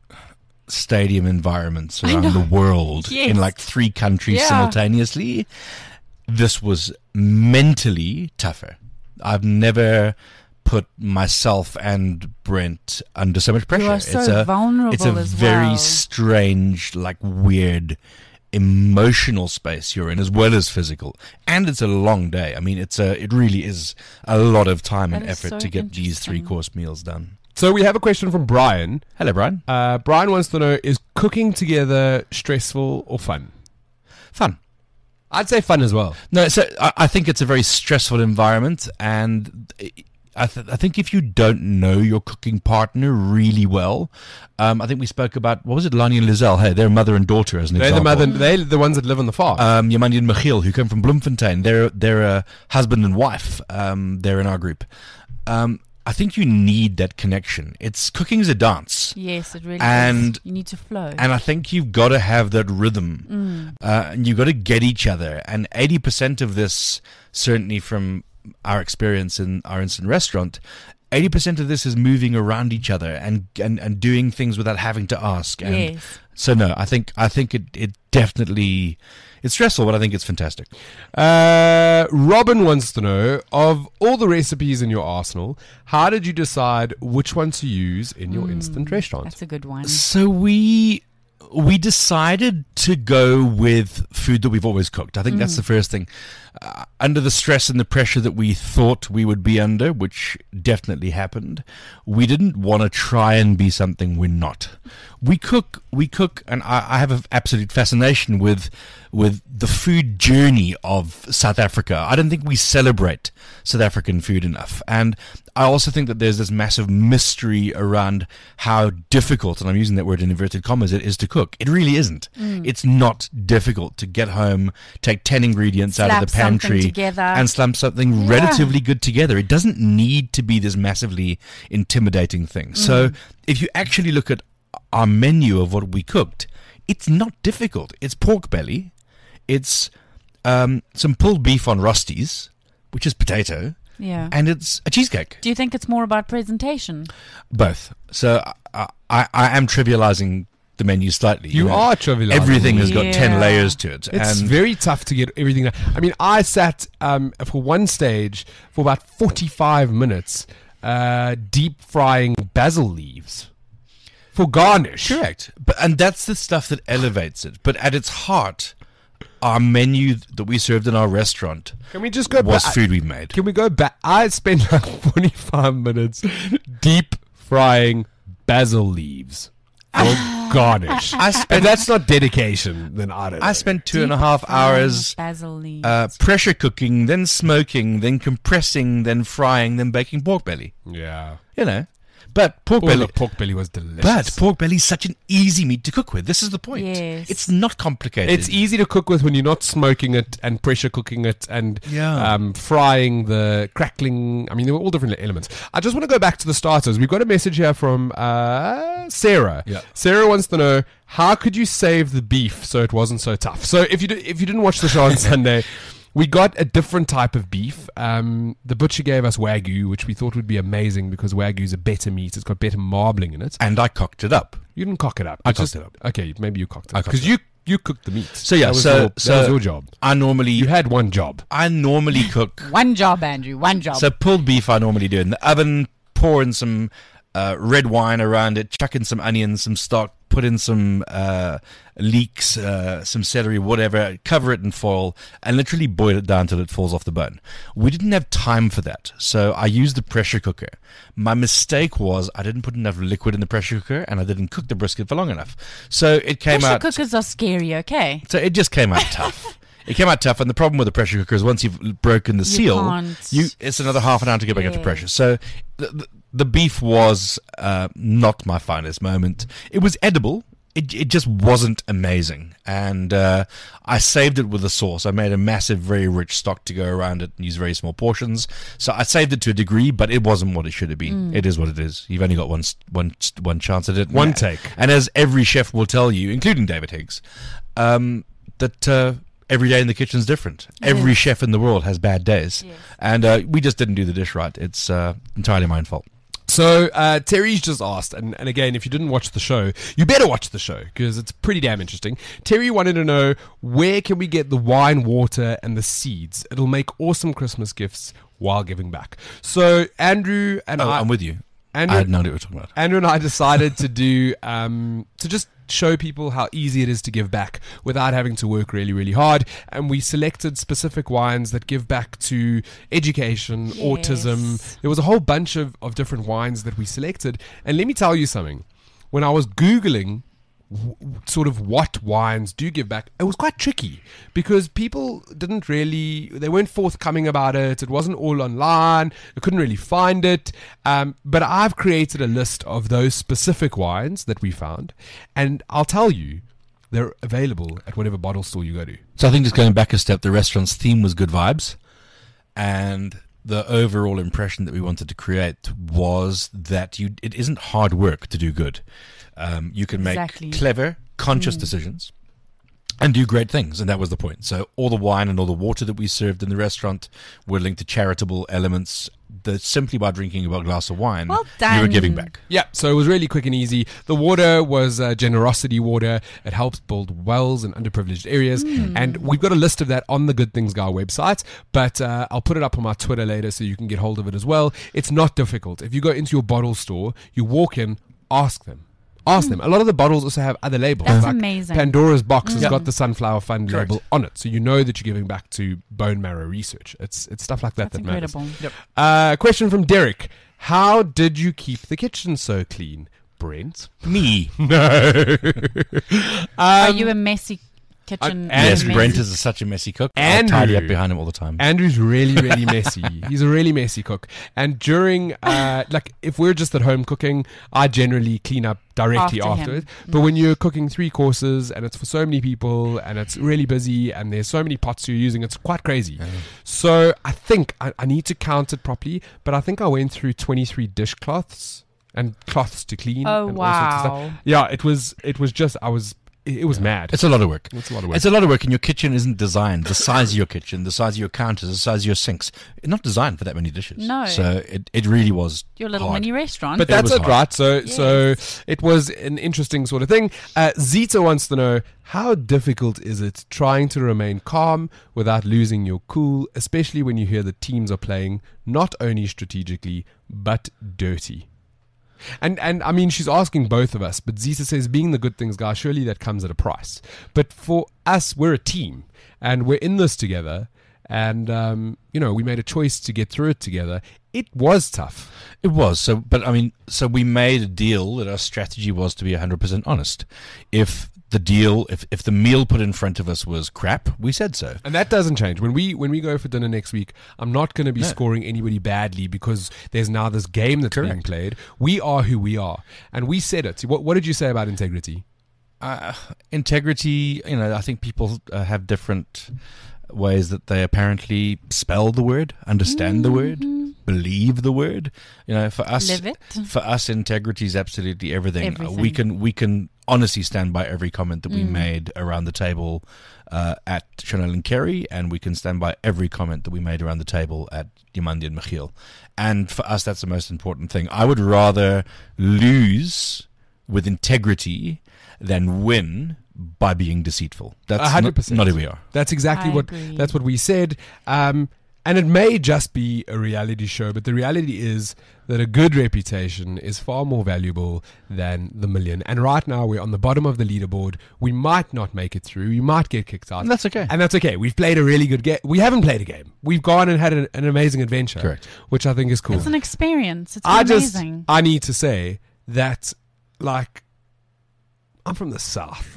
stadium environments I around know. the world Yes. in like three countries Yeah. simultaneously. This was mentally tougher. I've never put myself and Brent under so much pressure. You are so it's a, vulnerable It's a as very well. strange, like weird emotional space you're in as well as physical, and it's a long day. I mean, it's a it really is a lot of time That and is effort so to get these three interesting. course meals done. So we have a question from Brian. Hello, Brian. Uh, Brian wants to know, is cooking together stressful or fun? Fun. I'd say fun as well. No, so I, I think it's a very stressful environment, and I, th- I think if you don't know your cooking partner really well, um, I think we spoke about, what was it, Lani and Lizelle? Hey, they're mother and daughter as an They're the example. mother. They're the ones that live on the farm. Um, Yamani and Michiel, who come from Bloemfontein, they're they're a husband and wife. Um, they're in our group. Um, I think you need that connection. It's cooking is a dance. Yes, it really And- is. You need to flow. And I think you've got to have that rhythm. Mm. Uh, and you've got to get each other. And eighty percent of this, certainly from our experience in our instant restaurant, eighty percent of this is moving around each other and, and, and doing things without having to ask. And Yes. so, no, I think I think it, it definitely, it's stressful, but I think it's fantastic. Uh, Robin wants to know, of all the recipes in your arsenal, how did you decide which one to use in your instant restaurant? That's a good one. So we we decided to go with food that we've always cooked. I think that's the first thing. Uh, under the stress and the pressure that we thought we would be under, which definitely happened, we didn't want to try and be something we're not. We cook, we cook, and I, I have an absolute fascination with with the food journey of South Africa. I don't think we celebrate South African food enough, and I also think that there's this massive mystery around how difficult, and I'm using that word in inverted commas, it is to cook. It really isn't. It's not difficult to get home, take ten ingredients out Slap of the pantry, something together. and slump something Yeah. relatively good together. It doesn't need to be this massively intimidating thing. So if you actually look at our menu of what we cooked, it's not difficult. It's pork belly. It's um, some pulled beef on rosties, which is potato, Yeah. and it's a cheesecake. Do you think it's more about presentation? Both. So I, I, I am trivializing the menu slightly. You know. are trivializing Everything the has got ten Yeah. layers to it. It's and very tough to get everything done. I mean, I sat um, for one stage for about forty-five minutes uh, deep frying basil leaves for garnish. Correct. But and that's the stuff that elevates it. But at its heart, our menu that we served in our restaurant Can we just go was back? food we made. Can we go back? I spent like forty-five minutes deep frying basil leaves for garnish. I If spent that's not dedication, then I don't know. I spent two and a Deep half frying hours Basil leaves. uh, pressure cooking, then smoking, then compressing, then frying, then baking pork belly. Yeah. You know, but pork Oh, belly. the pork belly was delicious. But pork belly is such an easy meat to cook with. This is the point. Yes. It's not complicated. It's easy to cook with when you're not smoking it and pressure cooking it and Yeah. um, frying the crackling. I mean, there were all different elements. I just want to go back to the starters. We've got a message here from uh, Sarah. Yeah. Sarah wants to know, how could you save the beef so it wasn't so tough? So if you did, if you didn't watch the show on Sunday, we got a different type of beef. Um, the butcher gave us Wagyu, which we thought would be amazing because Wagyu is a better meat. It's got better marbling in it. and I cocked it up. You didn't cock it up. I It's cocked just- it up. Okay, maybe you cocked it I up cocked because it you you cooked the meat. So yeah, that was so your, so that was your job. I normally You had one job. I normally cook. One job, Andrew. One job. So pulled beef I normally do in the oven, pour in some uh, red wine around it, chuck in some onions, some stock, put in some uh, leeks, uh, some celery, whatever, cover it in foil, and literally boil it down till it falls off the bone. We didn't have time for that, so I used the pressure cooker. My mistake was I didn't put enough liquid in the pressure cooker, and I didn't cook the brisket for long enough. So it came Pressure out. cookers are scary, okay? So it just came out tough. It came out tough, and the problem with the pressure cooker is once you've broken the You seal, can't- you it's another half an hour to get back up to Yes. pressure. So the, the, the beef was uh, not my finest moment. It was edible. It it just wasn't amazing, and uh, I saved it with the sauce. I made a massive, very rich stock to go around it and use very small portions. So I saved it to a degree, but it wasn't what it should have been. It is what it is. You've only got one s- one s- one chance at it. One And- take. And as every chef will tell you, including David Higgs, um, that uh, every day in the kitchen is different. Every Yes. chef in the world has bad days, Yes. and uh, we just didn't do the dish right. It's uh, entirely my fault. So uh, Terry's just asked, and, and again, if you didn't watch the show, you better watch the show because it's pretty damn interesting. Terry wanted to know, where can we get the wine, water, and the seeds? It'll make awesome Christmas gifts while giving back. So Andrew and Oh, I, I'm with you. Andrew, I had no idea what you were talking about. Andrew and I decided to do um, to just show people how easy it is to give back without having to work really, really hard. And we selected specific wines that give back to education, Yes. autism. There was a whole bunch of, of different wines that we selected. And let me tell you something. When I was Googling w- sort of what wines do give back, it was quite tricky because people didn't really, they weren't forthcoming about it. It wasn't all online. I couldn't really find it. Um, but I've created a list of those specific wines that we found. And I'll tell you, they're available at whatever bottle store you go to. So I think just going back a step, the restaurant's theme was good vibes, and the overall impression that we wanted to create was that you it isn't hard work to do good. Um, you can make Exactly. clever, conscious decisions and do great things, and that was the point. So all the wine and all the water that we served in the restaurant were linked to charitable elements. That simply by drinking a glass of wine, Well you were done. giving back. Yeah, so it was really quick and easy. The water was uh, generosity water. It helps build wells in underprivileged areas. And we've got a list of that on the Good Things Guy website, but uh, I'll put it up on my Twitter later so you can get hold of it as well. It's not difficult. If you go into your bottle store, you walk in, ask them. Ask them. A lot of the bottles also have other labels. That's like amazing. Pandora's Box has Mm. got the Sunflower Fund Correct. label on it, so you know that you're giving back to bone marrow research. It's it's stuff like that That's that matters. incredible. Uh, question from Derek: how did you keep the kitchen so clean, Brent? Me. No. Are you a messy kitchen? Uh, Yes, Andrew. Brent is such a messy cook. I Andrew. tidy up behind him all the time. Andrew's really, really messy. He's a really messy cook. And during, uh, like, if we're just at home cooking, I generally clean up directly After him. afterwards. But when you're cooking three courses and it's for so many people and it's really busy and there's so many pots you're using, it's quite crazy. So I think I, I need to count it properly, but I think I went through twenty-three dishcloths and cloths to clean. Oh, and all sorts of stuff. wow. Yeah, it was, it was just, I was, it, it was mad. It's a lot of work. It's a lot of work. It's a lot of work, and your kitchen isn't designed. The size of your kitchen, the size of your counters, the size of your sinks, it's not designed for that many dishes. No. So it, it really was Your little hard. mini restaurant. But It that's was it, hard. right? So, so it was an interesting sort of thing. Uh, Zita wants to know, how difficult is it trying to remain calm without losing your cool, especially when you hear the teams are playing not only strategically but dirty? And and I mean, she's asking both of us, but Zita says, being the Good Things Guy, surely that comes at a price. But for us, we're a team, and we're in this together. And um, you know, we made a choice to get through it together. It was tough. It was. So, but I mean, so we made a deal that our strategy was to be one hundred percent honest. If the deal, if, if the meal put in front of us was crap, we said so. And that doesn't change. When we when we go for dinner next week, I'm not going to be No. scoring anybody badly because there's now this game that's being Correct. played. We are who we are, and we said it. What, what did you say about integrity? Uh, integrity, you know, I think people uh, have different ways that they apparently spell the word, understand the word, believe the word. You know, for us, Live it. for us, integrity is absolutely everything. Uh, we Everything. can we can honestly stand by every comment that we made around the table uh, at Chanel and Kerry, and we can stand by every comment that we made around the table at Yamandi and Michiel. And for us, that's the most important thing. I would rather lose with integrity than win by being deceitful. That's A hundred not, percent. not who we are. That's exactly I what agree. that's what we said. Um, and it may just be a reality show, but the reality is that a good reputation is far more valuable than the million. And right now we're on the bottom of the leaderboard. We might not make it through. We might get kicked out. And that's okay. And that's okay. We've played a really good game. We haven't played a game. We've gone and had an, an amazing adventure. Correct. Which I think is cool. It's an experience. It's I been just, amazing. I need to say that, like, I'm from the South.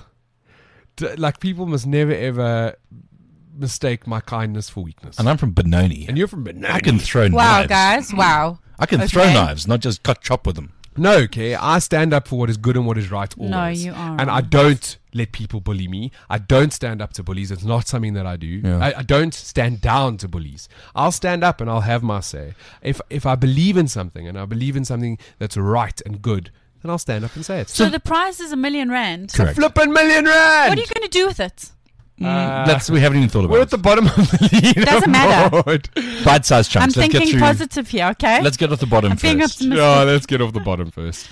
D- Like, people must never ever mistake my kindness for weakness. And I'm from Benoni. And you're from Benoni. I can throw Wow, knives. guys. Wow. I can Okay. throw knives, not just cut chop with them. No, okay. I stand up for what is good and what is right always. No, you are And I right. don't let people bully me. I don't stand up to bullies. It's not something that I do. Yeah. I, I don't stand down to bullies. I'll stand up and I'll have my say. If if I believe in something and I believe in something that's right and good, then I'll stand up and say it. So the prize is a million rand. Correct. Flippin' million rand! What are you going to do with it? Uh, That's we haven't even thought We're about at the bottom of the leaderboard. Doesn't matter. it. Bite-sized chunks. I'm let's get thinking through. positive here, okay? Let's get off the bottom I'm being first. optimistic. Yeah, let's get off the bottom first.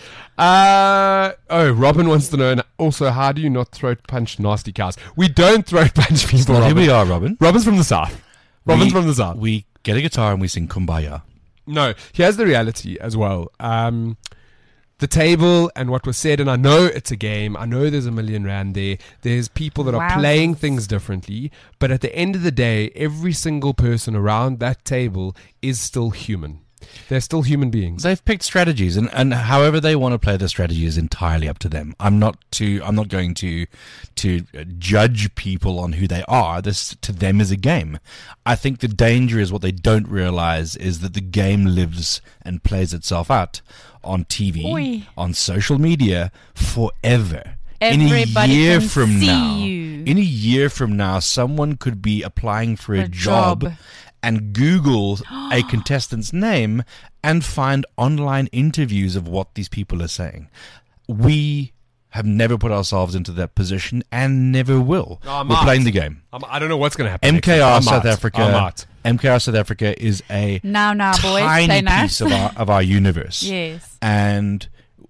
Uh, oh, Robin wants to know, and also, how do you not throat punch nasty cows? We don't throat punch people, Well, here Robin. we are, Robin. Robin's from the South. Robin's we, from the South. We get a guitar and we sing Kumbaya. No, here's the reality as well. Um, the table and what was said, and I know it's a game. I know there's a million rand there. There's people that are Wow. playing things differently. But at the end of the day, every single person around that table is still human. They're still human beings. They've picked strategies, and, and however they want to play their strategy is entirely up to them. I'm not to I'm not going to to judge people on who they are. This to them is a game. I think the danger is what they don't realize is that the game lives and plays itself out on T V, Oi. on social media forever. in a Everybody year can from see now, you. in a year from now, someone could be applying for a, A job, job. and Google a contestant's name and find online interviews of what these people are saying. We have never put ourselves into that position and never will. No, I We're might. playing the game. I'm, I don't know what's going to happen. M K next. R I South might. I Africa. might. M K R South Africa is a Now, now, boys, play tiny nice. piece of our of our universe. Yes. And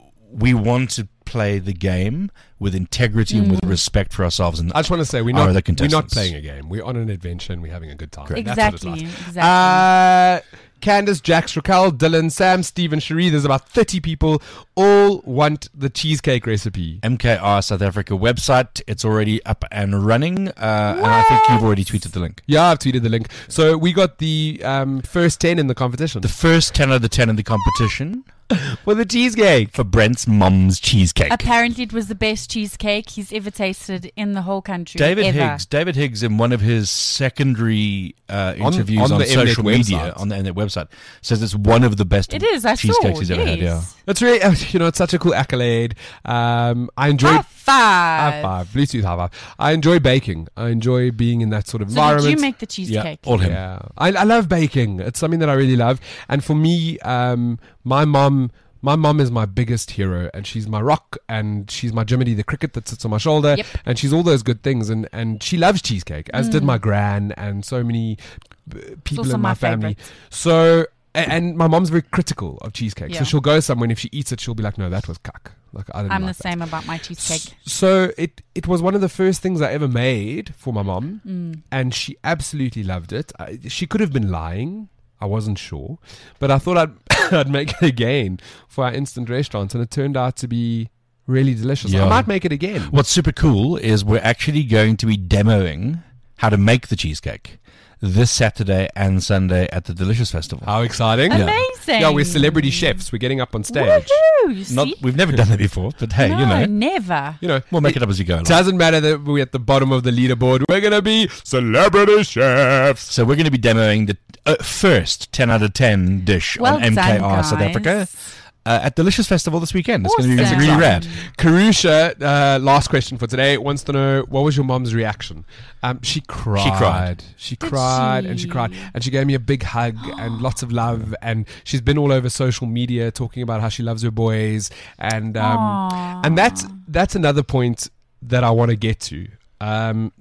we want to play the game with integrity and Mm. with respect for ourselves. And I just want to say we're Our not other we're not contestants. playing a game. We're on an adventure and we're having a good time. That's what it's Exactly. like. Exactly. Uh, Candace, Jax, Raquel, Dylan, Sam, Stephen, Cherie. There's about thirty people. All want the cheesecake recipe. M K R South Africa website. It's already up and running. Uh, and I think you've already tweeted the link. Yeah, I've tweeted the link. So we got the um, first ten in the competition The first ten out of the ten in the competition for the cheesecake. for Brent's mum's cheesecake. Apparently, it was the best cheesecake he's ever tasted in the whole country. David ever. Higgs. David Higgs, in one of his secondary uh, On- interviews on on, the Mnet social media, website. on the Mnet website, says it's one of the best It is. I cheesecakes saw. he's ever had. Yeah. Yes. That's really, uh, you know, it's such a cool accolade. Um, I enjoy High five. high five, Bluetooth high five. I enjoy baking. I enjoy being in that sort of So environment. did you make the Yeah, cheesecake? all him. Yeah, I, I love baking. It's something that I really love. And for me, um, my mom, my mom is my biggest hero, and she's my rock, and she's my Jiminy the cricket that sits on my shoulder, Yep. and she's all those good things. And, and she loves cheesecake, as did my gran, and so many uh, people also in my, my family. favourite. So. a- And my mom's very critical of cheesecake, so Yeah. she'll go somewhere, and if she eats it, she'll be like, "No, that was cuck." Like I didn't I'm like the that. same about my cheesecake. So it it was one of the first things I ever made for my mom, Mm. and she absolutely loved it. I, she could have been lying. I wasn't sure, but I thought I'd I'd make it again for our instant restaurants, and it turned out to be really delicious. Yeah. I might make it again. What's super cool is we're actually going to be demoing how to make the cheesecake this Saturday and Sunday at the Delicious Festival. How exciting! Amazing. Yeah, we're celebrity chefs. We're getting up on stage. Woohoo! You Not, see? we've never done that before, but hey, no, you know, never. You know, we'll make it up as you go along. doesn't matter that we're at the bottom of the leaderboard. We're gonna be celebrity chefs. So we're going to be demoing the uh, first ten out of ten dish Well on M K R done, South guys. Africa uh, at Delicious Festival this weekend. It's going to be Awesome. really rad. Karusha, uh, last question for today, wants to know what was your mom's reaction? Um, she cried. cried. She Did cried she? and she cried. And she gave me a big hug and lots of love. And she's been all over social media talking about how she loves her boys. And um, Aw. and that's that's another point that I want to get to. Um,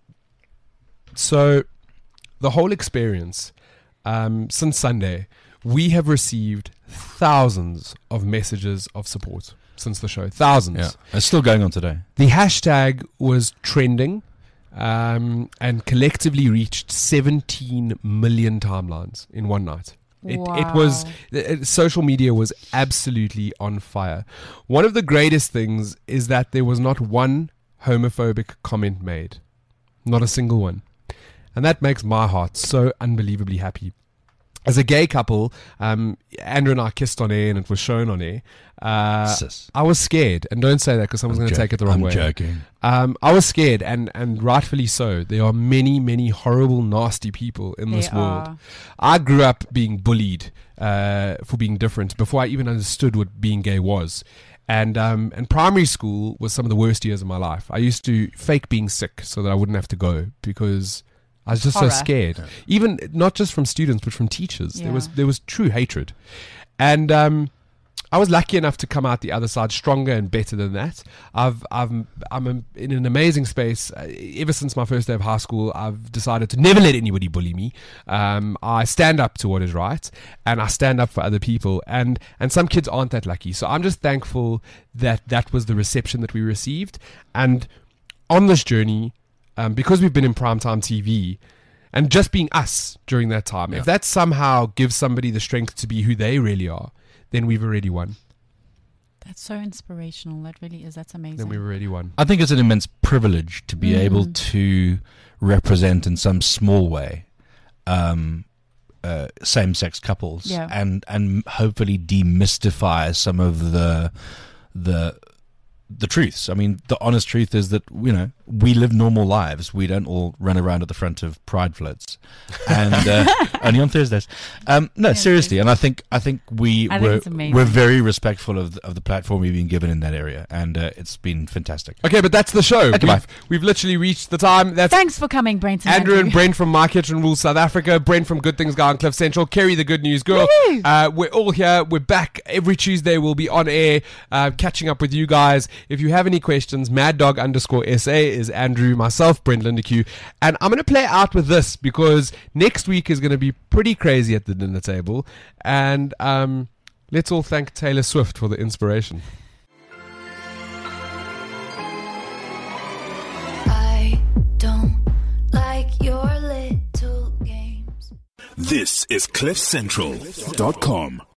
so the whole experience um, since Sunday, we have received thousands of messages of support since the show. Thousands. Yeah, it's still going on today. The hashtag was trending um, and collectively reached seventeen million timelines in one night. It, it was it, social media was absolutely on fire. One of the greatest things is that there was not one homophobic comment made, not a single one, and that makes my heart so unbelievably happy. As a gay couple, um, Andrew and I kissed on air, and it was shown on air. Uh, Sis. I was scared, and don't say that because someone's I'm going to take it the wrong I'm way. joking. Um, I was scared, and, and rightfully so. There are many, many horrible, nasty people in this There world. are. I grew up being bullied uh, for being different before I even understood what being gay was. And um, and primary school was some of the worst years of my life. I used to fake being sick so that I wouldn't have to go because I was just Horror. so scared. Even not just from students, but from teachers. There Yeah. was there was true hatred, and um, I was lucky enough to come out the other side stronger and better than that. I've I've I'm a, in an amazing space. Uh, ever since my first day of high school, I've decided to never let anybody bully me. Um, I stand up to what is right, and I stand up for other people. And and some kids aren't that lucky. So I'm just thankful that that was the reception that we received. And on this journey, um, because we've been in primetime T V, and just being us during that time. If that somehow gives somebody the strength to be who they really are, then we've already won. That's so inspirational. That really is. That's amazing. Then we've already won. I think it's an immense privilege to be Mm. able to represent in some small way um, uh, same-sex couples, Yeah. and and hopefully demystify some of the the the truths. I mean, the honest truth is that, you know, we live normal lives. We don't all run around at the front of pride floats, and uh, only on Thursdays. Um, no, Yeah, seriously, and I think I think we I think were it's amazing. we're very respectful of the, of the platform we've been given in that area, and uh, it's been fantastic. Okay, but that's the show. Okay, bye. We've, we've literally reached the time. That's Thanks for coming, Brent and Andrew and Andrew. Brent from My Kitchen Rules South Africa, Brent from Good Things Guy on Cliff Central, Kerry the Good News Girl. Woo! Uh, we're all here. We're back every Tuesday. We'll be on air, uh, catching up with you guys. If you have any questions, Mad Dog underscore S A is Andrew, myself, Brent Lindeque. And I'm going to play out with this because next week is going to be pretty crazy at the dinner table. And um, let's all thank Taylor Swift for the inspiration. I don't like your little games. This is cliff central dot com.